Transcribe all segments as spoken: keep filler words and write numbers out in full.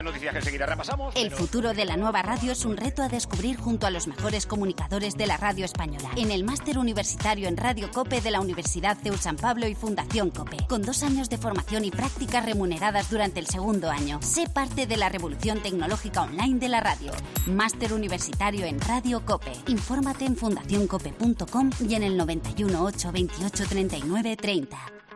Noticias que enseguida repasamos. El futuro de la nueva radio es un reto a descubrir junto a los mejores comunicadores de la radio española. En el Máster Universitario en Radio COPE de la Universidad C E U San Pablo y Fundación COPE. Con dos años de formación y prácticas remuneradas durante el segundo año. Sé parte de la revolución tecnológica online de la radio. Máster Universitario en Radio COPE. Infórmate en fundación cope punto com y en el noventa y uno, ocho, veintiocho, treinta y nueve, treinta.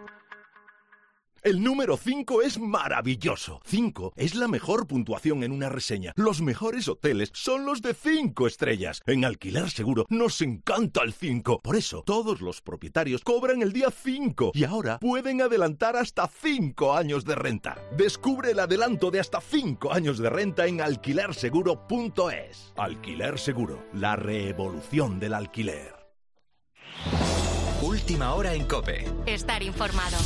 El número cinco es maravilloso. cinco es la mejor puntuación en una reseña. Los mejores hoteles son los de cinco estrellas. En Alquiler Seguro nos encanta el cinco. Por eso, todos los propietarios cobran el día cinco y ahora pueden adelantar hasta cinco años de renta. Descubre el adelanto de hasta cinco años de renta en alquiler seguro punto es. Alquiler Seguro, la revolución del alquiler. Última hora en COPE. Estar informado.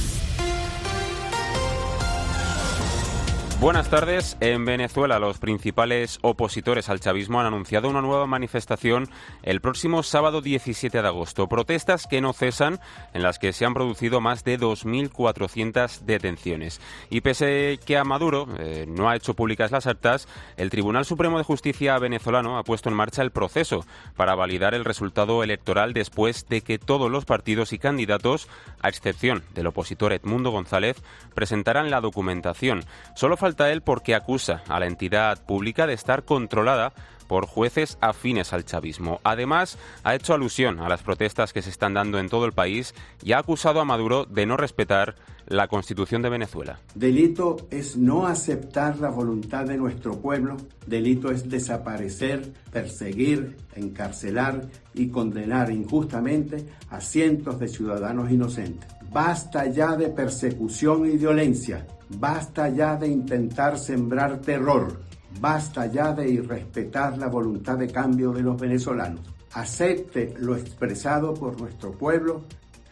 Buenas tardes. En Venezuela, los principales opositores al chavismo han anunciado una nueva manifestación el próximo sábado diecisiete de agosto. Protestas que no cesan, en las que se han producido más de dos mil cuatrocientas detenciones. Y pese que a Maduro eh, no ha hecho públicas las actas, el Tribunal Supremo de Justicia venezolano ha puesto en marcha el proceso para validar el resultado electoral después de que todos los partidos y candidatos, a excepción del opositor Edmundo González, presentaran la documentación. Solo falta Falta él porque acusa a la entidad pública de estar controlada por jueces afines al chavismo. Además, ha hecho alusión a las protestas que se están dando en todo el país y ha acusado a Maduro de no respetar la Constitución de Venezuela. Delito es no aceptar la voluntad de nuestro pueblo. Delito es desaparecer, perseguir, encarcelar y condenar injustamente a cientos de ciudadanos inocentes. Basta ya de persecución y violencia. Basta ya de intentar sembrar terror. Basta ya de irrespetar la voluntad de cambio de los venezolanos. Acepte lo expresado por nuestro pueblo.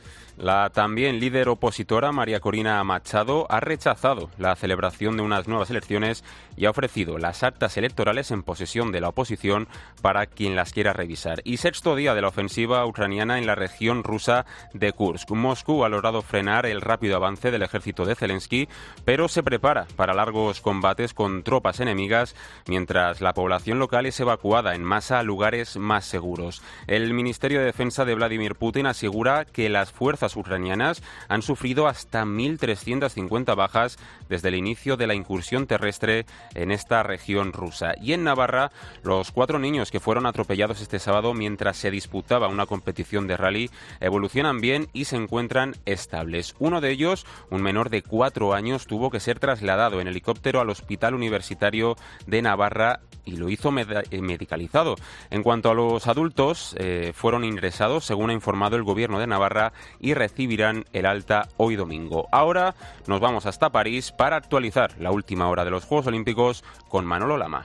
La también líder opositora María Corina Machado ha rechazado la celebración de unas nuevas elecciones y ha ofrecido las actas electorales en posesión de la oposición para quien las quiera revisar. Y sexto día de la ofensiva ucraniana en la región rusa de Kursk. Moscú ha logrado frenar el rápido avance del ejército de Zelensky, pero se prepara para largos combates con tropas enemigas, mientras la población local es evacuada en masa a lugares más seguros. El Ministerio de Defensa de Vladimir Putin asegura que las fuerzas ucranianas han sufrido hasta mil trescientas cincuenta bajas desde el inicio de la incursión terrestre en esta región rusa. Y en Navarra, los cuatro niños que fueron atropellados este sábado mientras se disputaba una competición de rally evolucionan bien y se encuentran estables. Uno de ellos, un menor de cuatro años, tuvo que ser trasladado en helicóptero al Hospital Universitario de Navarra y lo hizo med- medicalizado. En cuanto a los adultos, eh, fueron ingresados, según ha informado el Gobierno de Navarra, y recibirán el alta hoy domingo. Ahora nos vamos hasta París para actualizar la última hora de los Juegos Olímpicos con Manolo Lama.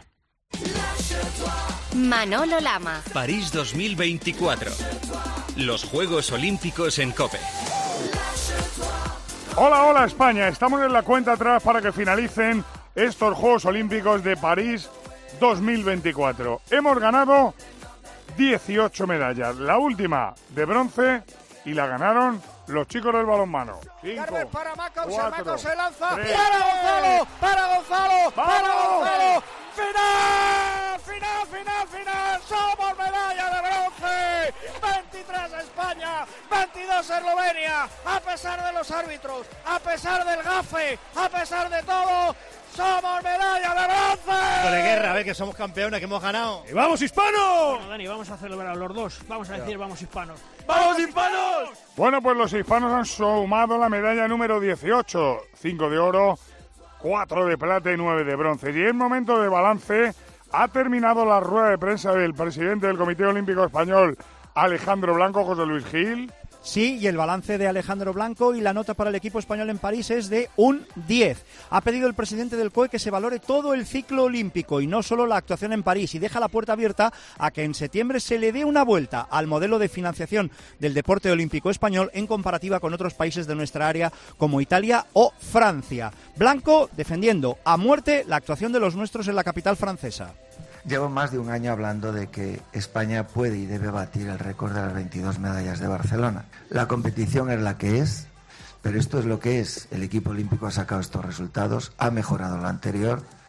Manolo Lama. París dos mil veinticuatro. Los Juegos Olímpicos en COPE. Hola, hola España. Estamos en la cuenta atrás para que finalicen estos Juegos Olímpicos de París dos mil veinticuatro. Hemos ganado dieciocho medallas. La última de bronce y la ganaron los chicos del balonmano. Cinco, para Macos, cuatro, Macos se lanza. tres, ¡Para Gonzalo! ¡Para Gonzalo! ¡Vamos! ¡Para Gonzalo! ¡Final! ¡Final, final, final! ¡Somos medalla de bronce! veintitrés España, veintidós Eslovenia. A pesar de los árbitros, a pesar del gafe, a pesar de todo, ¡somos medalla de bronce! De guerra, a ver que somos campeones, que hemos ganado. ¡Y vamos hispanos! Bueno, Dani, vamos a celebrar los dos. Vamos a decir vamos hispanos. ¡Vamos hispanos! Bueno, pues los hispanos han sumado la medalla número dieciocho. cinco de oro, cuatro de plata y nueve de bronce. Y en momento de balance ha terminado la rueda de prensa del presidente del Comité Olímpico Español, Alejandro Blanco. José Luis Gil. Sí, y el balance de Alejandro Blanco y la nota para el equipo español en París es de un diez. Ha pedido el presidente del C O E que se valore todo el ciclo olímpico y no solo la actuación en París, y deja la puerta abierta a que en septiembre se le dé una vuelta al modelo de financiación del deporte olímpico español en comparativa con otros países de nuestra área como Italia o Francia. Blanco defendiendo a muerte la actuación de los nuestros en la capital francesa. Llevo más de un año hablando de que España puede y debe batir el récord de las veintidós medallas de Barcelona. La competición es la que es, pero esto es lo que es. El equipo olímpico ha sacado estos resultados, ha mejorado lo anterior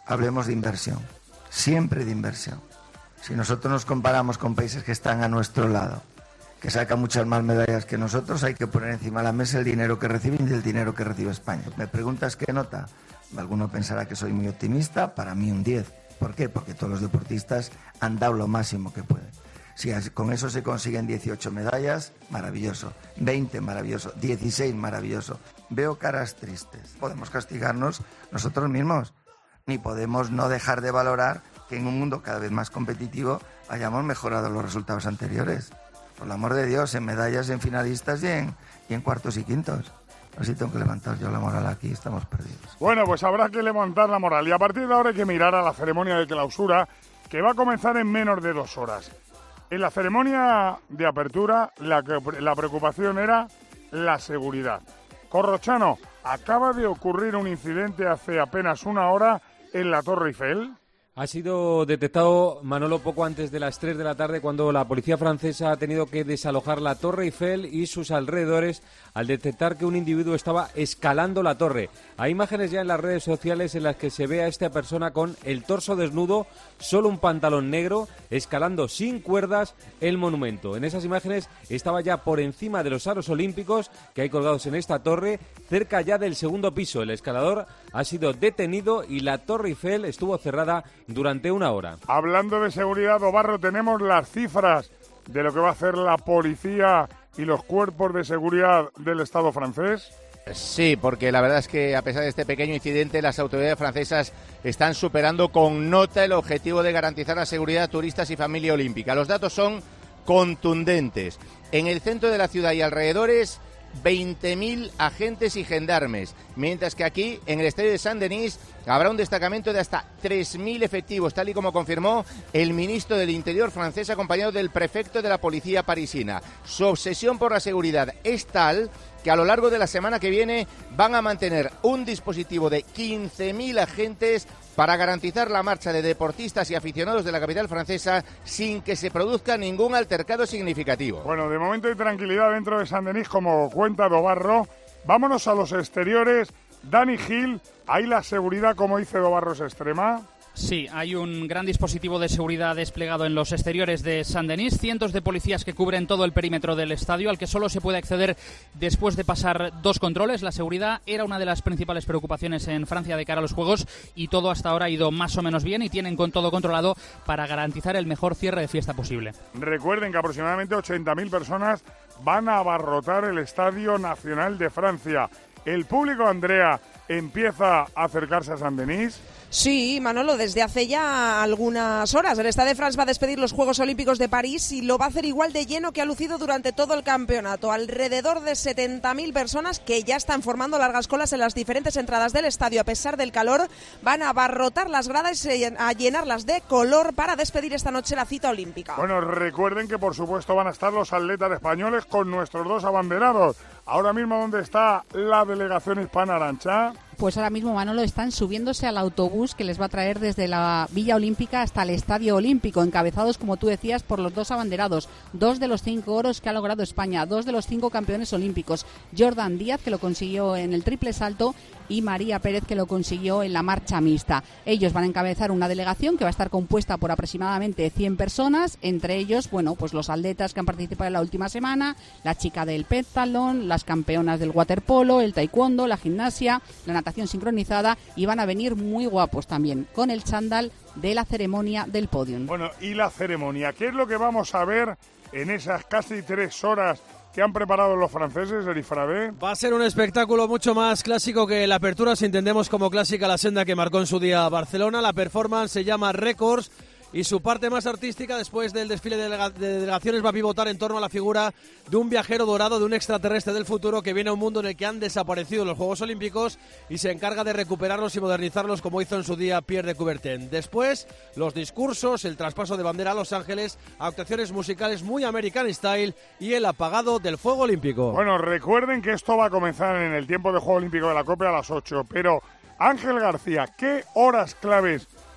hablemos de inversión, siempre de inversión. Si nosotros nos comparamos con países que están a nuestro lado, que sacan muchas más medallas que nosotros, hay que poner encima de la mesa el dinero que reciben y el dinero que recibe España. ¿Me preguntas qué nota? Alguno pensará que soy muy optimista, para mí un diez. ¿Por qué? Porque todos los deportistas han dado lo máximo que pueden. Si con eso se consiguen dieciocho medallas, maravilloso. veinte, maravilloso. dieciséis, maravilloso. Veo caras tristes. Podemos castigarnos nosotros mismos, ni podemos no dejar de valorar que en un mundo cada vez más competitivo hayamos mejorado los resultados anteriores. Por el amor de Dios, en medallas, en finalistas y en, y en cuartos y quintos. Así tengo que levantar yo la moral aquí, estamos perdidos. Bueno, pues habrá que levantar la moral. Y a partir de ahora hay que mirar a la ceremonia de clausura, que va a comenzar en menos de dos horas. En la ceremonia de apertura, la, la preocupación era la seguridad. Corrochano, acaba de ocurrir un incidente hace apenas una hora en la Torre Eiffel. Ha sido detectado, Manolo, poco antes de las tres de la tarde, cuando la policía francesa ha tenido que desalojar la Torre Eiffel y sus alrededores al detectar que un individuo estaba escalando la torre. Hay imágenes ya en las redes sociales en las que se ve a esta persona con el torso desnudo, solo un pantalón negro, escalando sin cuerdas el monumento. En esas imágenes estaba ya por encima de los aros olímpicos que hay colgados en esta torre, cerca ya del segundo piso. El escalador ha sido detenido y la Torre Eiffel estuvo cerrada durante una hora. Hablando de seguridad, Obarro, tenemos las cifras de lo que va a hacer la policía y los cuerpos de seguridad del Estado francés. Sí, porque la verdad es que a pesar de este pequeño incidente, las autoridades francesas están superando con nota el objetivo de garantizar la seguridad de turistas y familia olímpica. Los datos son contundentes. En el centro de la ciudad y alrededores, veinte mil agentes y gendarmes, mientras que aquí, en el estadio de Saint-Denis, habrá un destacamento de hasta tres mil efectivos, tal y como confirmó el ministro del Interior francés, acompañado del prefecto de la policía parisina. Su obsesión por la seguridad es tal que a lo largo de la semana que viene van a mantener un dispositivo de quince mil agentes para garantizar la marcha de deportistas y aficionados de la capital francesa sin que se produzca ningún altercado significativo. Bueno, de momento hay tranquilidad dentro de Saint-Denis, como cuenta Dobarro. Vámonos a los exteriores. Dani Gil, ¿hay la seguridad, como dice Dobarro, es extrema? Sí, hay un gran dispositivo de seguridad desplegado en los exteriores de Saint-Denis, cientos de policías que cubren todo el perímetro del estadio, al que solo se puede acceder después de pasar dos controles. La seguridad era una de las principales preocupaciones en Francia de cara a los Juegos y todo hasta ahora ha ido más o menos bien y tienen con todo controlado para garantizar el mejor cierre de fiesta posible. Recuerden que aproximadamente ochenta mil personas van a abarrotar el Estadio Nacional de Francia. El público, Andrea, empieza a acercarse a Saint-Denis. Sí, Manolo, desde hace ya algunas horas. El Stade de France va a despedir los Juegos Olímpicos de París y lo va a hacer igual de lleno que ha lucido durante todo el campeonato. Alrededor de setenta mil personas que ya están formando largas colas en las diferentes entradas del estadio. A pesar del calor, van a abarrotar las gradas y a llenarlas de color para despedir esta noche la cita olímpica. Bueno, recuerden que por supuesto van a estar los atletas españoles con nuestros dos abanderados. Ahora mismo, ¿dónde está la delegación hispana, Arantxa? Pues ahora mismo, Manolo, están subiéndose al autobús que les va a traer desde la Villa Olímpica hasta el Estadio Olímpico, encabezados, como tú decías, por los dos abanderados, dos de los cinco oros que ha logrado España, dos de los cinco campeones olímpicos, Jordan Díaz, que lo consiguió en el triple salto, y María Pérez, que lo consiguió en la marcha mixta. Ellos van a encabezar una delegación que va a estar compuesta por aproximadamente cien personas, entre ellos, bueno, pues los atletas que han participado en la última semana, la chica del pentalón, las campeonas del waterpolo, el taekwondo, la gimnasia, la natación sincronizada, y van a venir muy guapos también, con el chándal de la ceremonia del podium. Bueno, y la ceremonia, ¿qué es lo que vamos a ver en esas casi tres horas que han preparado los franceses, Erifrade? Va a ser un espectáculo mucho más clásico que la apertura, si entendemos como clásica la senda que marcó en su día Barcelona. La performance se llama Records y su parte más artística, después del desfile de, delega- de delegaciones, va a pivotar en torno a la figura de un viajero dorado, de un extraterrestre del futuro que viene a un mundo en el que han desaparecido los Juegos Olímpicos y se encarga de recuperarlos y modernizarlos, como hizo en su día Pierre de Coubertin. Después, los discursos, el traspaso de bandera a Los Ángeles, actuaciones musicales muy American Style y el apagado del fuego olímpico. Bueno, recuerden que esto va a comenzar en el tiempo de Juego Olímpico de la COPE a las ocho, pero Ángel García, ¿qué horas claves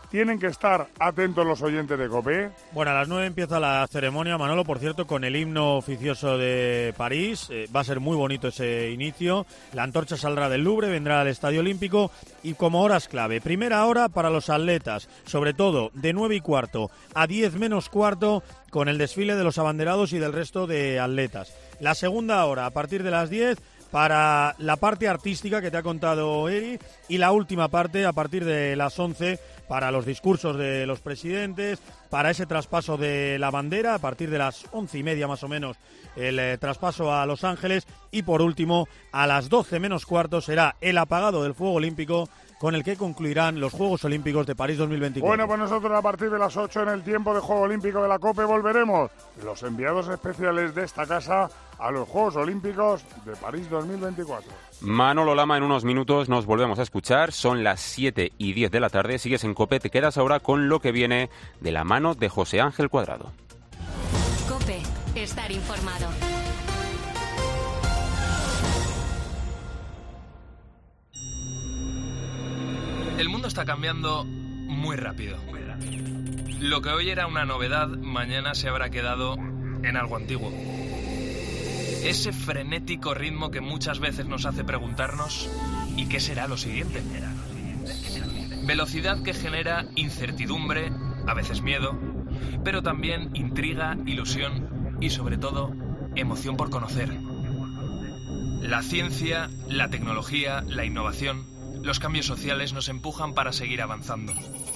tienen que estar atentos los oyentes de COPE? Bueno, a las nueve empieza la ceremonia, Manolo, por cierto, con el himno oficioso de París. Eh, va a ser muy bonito ese inicio. La antorcha saldrá del Louvre, vendrá al Estadio Olímpico y como horas clave, primera hora para los atletas, sobre todo de nueve y cuarto a diez menos cuarto, con el desfile de los abanderados y del resto de atletas. La segunda hora, a partir de las diez, para la parte artística que te ha contado Eri, y la última parte a partir de las once para los discursos de los presidentes, para ese traspaso de la bandera a partir de las once y media más o menos, el eh, traspaso a Los Ángeles, y por último a las doce menos cuarto será el apagado del fuego olímpico, con el que concluirán los Juegos Olímpicos de París dos mil veinticuatro. Bueno, pues nosotros a partir de las ocho en el tiempo de Juego Olímpico de la COPE volveremos, los enviados especiales de esta casa, a los Juegos Olímpicos de París dos mil veinticuatro. Manolo Lama, en unos minutos nos volvemos a escuchar. Son las siete y diez de la tarde. Sigues en COPE, te quedas ahora con lo que viene de la mano de José Ángel Cuadrado. COPE, estar informado. El mundo está cambiando muy rápido. Lo que hoy era una novedad, mañana se habrá quedado en algo antiguo. Ese frenético ritmo que muchas veces nos hace preguntarnos ¿y qué será lo siguiente? Velocidad que genera incertidumbre, a veces miedo, pero también intriga, ilusión y sobre todo emoción por conocer. La ciencia, la tecnología, la innovación, los cambios sociales nos empujan para seguir avanzando.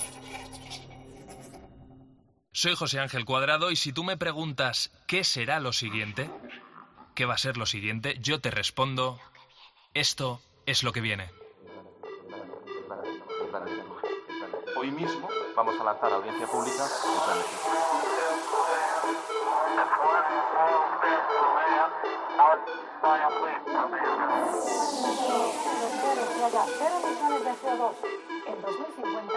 Soy José Ángel Cuadrado y si tú me preguntas ¿qué será lo siguiente? ¿Qué va a ser lo siguiente? Yo te respondo, esto es lo que viene. Hoy mismo vamos a lanzar a audiencia pública el plan de en dos mil cincuenta.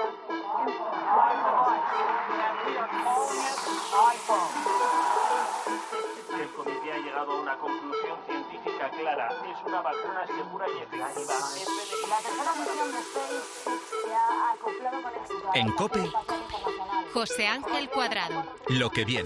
El comité ha llegado a una conclusión científica clara. Es una vacuna segura y efectiva. La tercera misión de SpaceX se ha acoplado con éxito. En COPE, José Ángel Cuadrado. Lo que viene.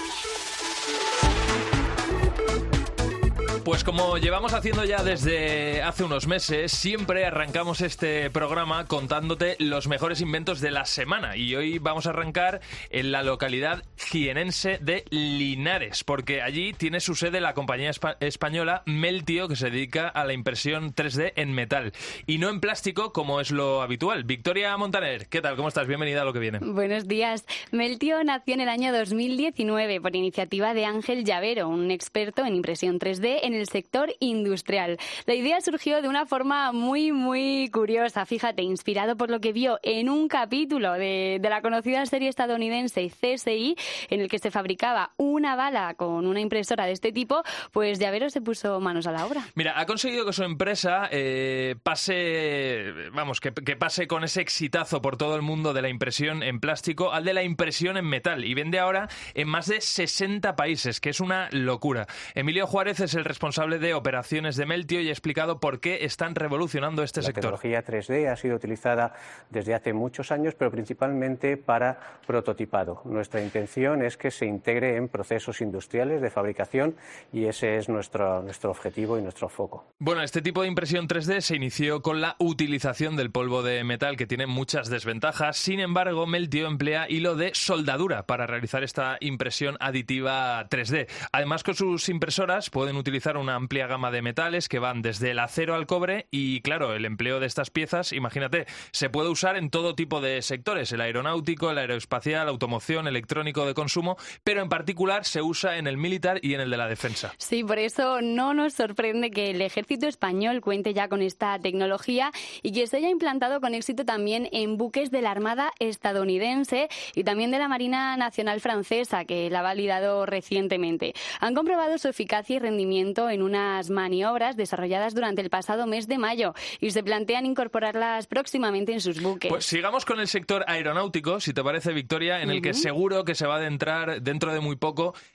Pues como llevamos haciendo ya desde hace unos meses, siempre arrancamos este programa contándote los mejores inventos de la semana. Y hoy vamos a arrancar en la localidad jienense de Linares, porque allí tiene su sede la compañía espa- española Meltio, que se dedica a la impresión tres D en metal y no en plástico, como es lo habitual. Victoria Montaner, ¿qué tal? ¿Cómo estás? Bienvenida a Lo que viene. Buenos días. Meltio nació en el año dos mil diecinueve por iniciativa de Ángel Llavero, un experto en impresión tres D en el sector industrial. La idea surgió de una forma muy, muy curiosa. Fíjate, inspirado por lo que vio en un capítulo de, de la conocida serie estadounidense C S I, en el que se fabricaba una bala con una impresora de este tipo, pues Llavero se puso manos a la obra. Mira, ha conseguido que su empresa eh, pase, vamos, que, que pase con ese exitazo por todo el mundo de la impresión en plástico al de la impresión en metal, y vende ahora en más de sesenta países, que es una locura. Emilio Juárez es el responsable de operaciones de Meltio y ha explicado por qué están revolucionando este la sector. La tecnología tres D ha sido utilizada desde hace muchos años, pero principalmente para prototipado. Nuestra intención es que se integre en procesos industriales de fabricación y ese es nuestro, nuestro objetivo y nuestro foco. Bueno, este tipo de impresión tres D se inició con la utilización del polvo de metal, que tiene muchas desventajas. Sin embargo, Meltio emplea hilo de soldadura para realizar esta impresión aditiva tres D. Además, con sus impresoras pueden utilizar una amplia gama de metales que van desde el acero al cobre y, claro, el empleo de estas piezas, imagínate, se puede usar en todo tipo de sectores, el aeronáutico, el aeroespacial, automoción, electrónico de consumo, pero en particular se usa en el militar y en el de la defensa. Sí, por eso no nos sorprende que el ejército español cuente ya con esta tecnología y que se haya implantado con éxito también en buques de la Armada estadounidense y también de la Marina Nacional francesa, que la ha validado recientemente. Han comprobado su eficacia y rendimiento en unas maniobras desarrolladas durante el pasado mes de mayo y se plantean incorporarlas próximamente en sus buques. Pues sigamos con el sector aeronáutico, si te parece, Victoria, en uh-huh. el que seguro que se va a adentrar dentro de muy poco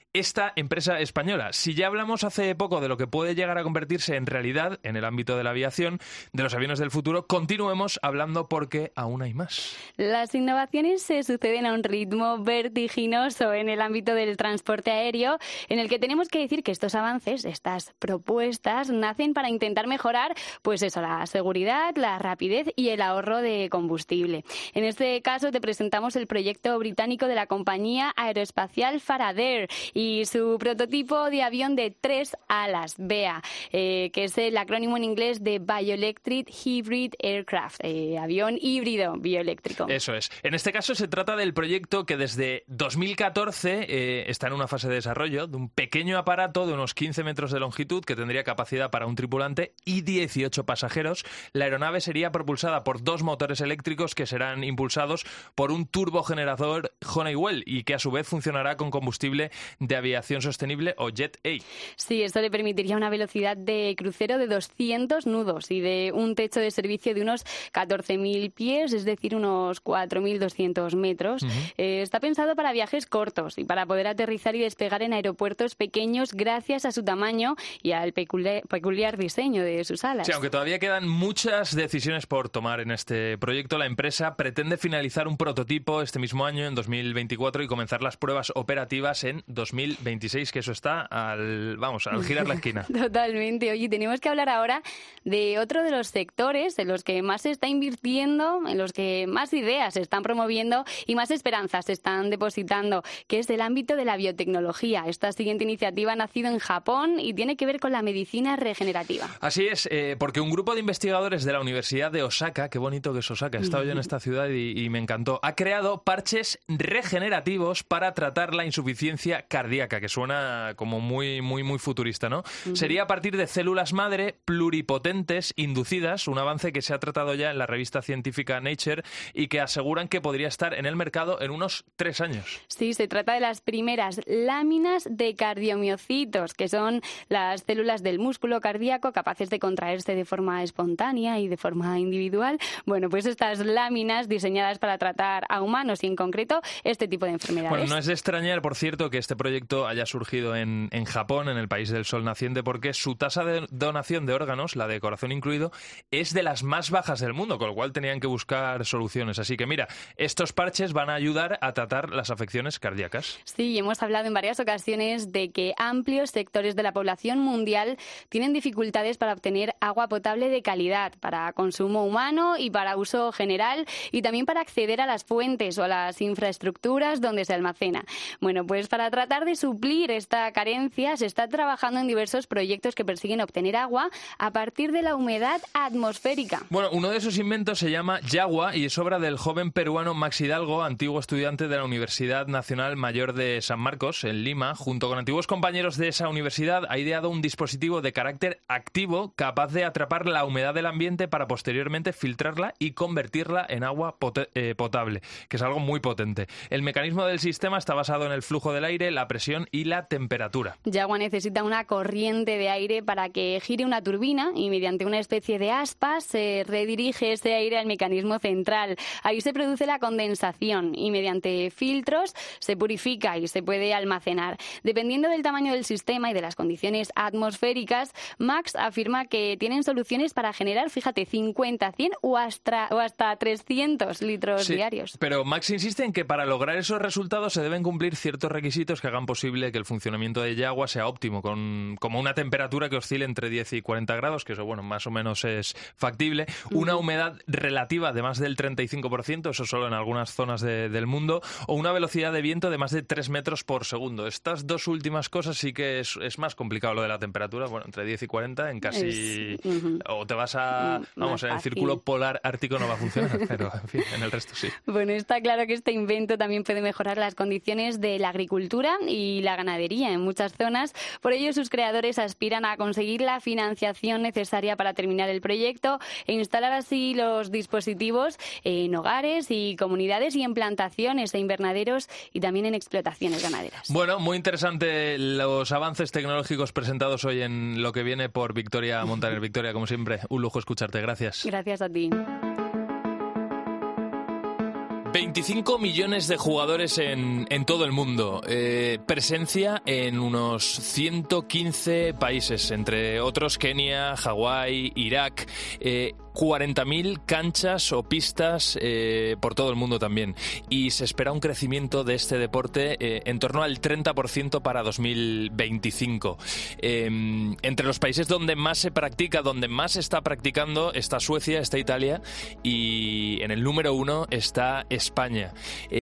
esta empresa española. Si ya hablamos hace poco de lo que puede llegar a convertirse en realidad en el ámbito de la aviación, de los aviones del futuro, continuemos hablando porque aún hay más. Las innovaciones se suceden a un ritmo vertiginoso en el ámbito del transporte aéreo, en el que tenemos que decir que estos avances, estas propuestas, nacen para intentar mejorar, pues eso, la seguridad, la rapidez y el ahorro de combustible. En este caso te presentamos el proyecto británico de la compañía aeroespacial Faradair y su prototipo de avión de tres alas, B A, eh, que es el acrónimo en inglés de Bioelectric Hybrid Aircraft, eh, avión híbrido bioeléctrico. Eso es. En este caso se trata del proyecto que desde dos mil catorce eh, está en una fase de desarrollo, de un pequeño aparato de unos quince metros de longitud que tendría capacidad para un tripulante y dieciocho pasajeros. La aeronave sería propulsada por dos motores eléctricos que serán impulsados por un turbogenerador Honeywell y que a su vez funcionará con combustible de aviación sostenible o Jet A. Sí, esto le permitiría una velocidad de crucero de doscientos nudos y de un techo de servicio de unos catorce mil pies, es decir, unos cuatro mil doscientos metros. Uh-huh. Eh, está pensado para viajes cortos y para poder aterrizar y despegar en aeropuertos pequeños gracias a su tamaño y al peculiar, peculiar diseño de sus alas. Sí, aunque todavía quedan muchas decisiones por tomar en este proyecto, la empresa pretende finalizar un prototipo este mismo año, en dos mil veinticuatro, y comenzar las pruebas operativas en dos mil veintiséis, que eso está al, vamos, al girar la esquina. Totalmente. Oye, tenemos que hablar ahora de otro de los sectores en los que más se está invirtiendo, en los que más ideas se están promoviendo y más esperanzas se están depositando, que es el ámbito de la biotecnología. Esta siguiente iniciativa ha nacido en Japón y tiene que ver con la medicina regenerativa. Así es, eh, porque un grupo de investigadores de la Universidad de Osaka, qué bonito que es Osaka, he estado yo en esta ciudad y, y me encantó, ha creado parches regenerativos para tratar la insuficiencia cardíaca, que suena como muy, muy, muy futurista, ¿no? Uh-huh. Sería a partir de células madre pluripotentes inducidas, un avance que se ha tratado ya en la revista científica Nature y que aseguran que podría estar en el mercado en unos tres años. Sí, se trata de las primeras láminas de cardiomiocitos, que son las células del músculo cardíaco capaces de contraerse de forma espontánea y de forma individual. Bueno, pues estas láminas diseñadas para tratar a humanos y en concreto este tipo de enfermedades. Bueno, no es de extrañar, por cierto, que este proyecto haya surgido en, en Japón, en el país del sol naciente, porque su tasa de donación de órganos, la de corazón incluido, es de las más bajas del mundo, con lo cual tenían que buscar soluciones. Así que mira, estos parches van a ayudar a tratar las afecciones cardíacas. Sí, hemos hablado en varias ocasiones de que amplios sectores de la población mundial tienen dificultades para obtener agua potable de calidad, para consumo humano y para uso general, y también para acceder a las fuentes o a las infraestructuras donde se almacena. Bueno, pues para tratar de suplir esta carencia se está trabajando en diversos proyectos que persiguen obtener agua a partir de la humedad atmosférica. Bueno, uno de esos inventos se llama Yagua y es obra del joven peruano Max Hidalgo, antiguo estudiante de la Universidad Nacional Mayor de San Marcos, en Lima. Junto con antiguos compañeros de esa universidad, ha ideado un dispositivo de carácter activo capaz de atrapar la humedad del ambiente para posteriormente filtrarla y convertirla en agua pot- eh, potable, que es algo muy potente. El mecanismo del sistema está basado en el flujo del aire, la presión y la temperatura. Yagua necesita una corriente de aire para que gire una turbina y mediante una especie de aspas se redirige ese aire al mecanismo central. Ahí se produce la condensación y mediante filtros se purifica y se puede almacenar. Dependiendo del tamaño del sistema y de las condiciones atmosféricas, Max afirma que tienen soluciones para generar, fíjate, cincuenta, cien o hasta, o hasta trescientos litros sí, diarios. Pero Max insiste en que para lograr esos resultados se deben cumplir ciertos requisitos que hagan posible que el funcionamiento de Yagua sea óptimo, con como una temperatura que oscile entre diez y cuarenta grados, que eso, bueno, más o menos es factible, una humedad relativa de más del treinta y cinco por ciento, eso solo en algunas zonas de, del mundo, o una velocidad de viento de más de tres metros por segundo. Estas dos últimas cosas sí que es, es más complicado lo de la temperatura, bueno, entre diez y cuarenta en casi... Es, uh-huh. O te vas a... Mm, vamos, en el círculo polar ártico no va a funcionar, pero en fin, en el resto sí. Bueno, está claro que este invento también puede mejorar las condiciones de la agricultura y la ganadería en muchas zonas. Por ello, sus creadores aspiran a conseguir la financiación necesaria para terminar el proyecto e instalar así los dispositivos en hogares y comunidades y en plantaciones e invernaderos y también en explotaciones ganaderas. Bueno, muy interesante los avances tecnológicos presentados hoy en Lo que viene por Victoria Montaner. Victoria, como siempre, un lujo escucharte. Gracias. Gracias a ti. veinticinco millones de jugadores en, en todo el mundo. Eh, presencia en unos ciento quince países, entre otros Kenia, Hawái, Irak. Eh, cuarenta mil canchas o pistas eh, por todo el mundo también. Y se espera un crecimiento de este deporte eh, en torno al treinta por ciento para dos mil veinticinco. Eh, entre los países donde más se practica, donde más se está practicando, está Suecia, está Italia y en el número uno está España.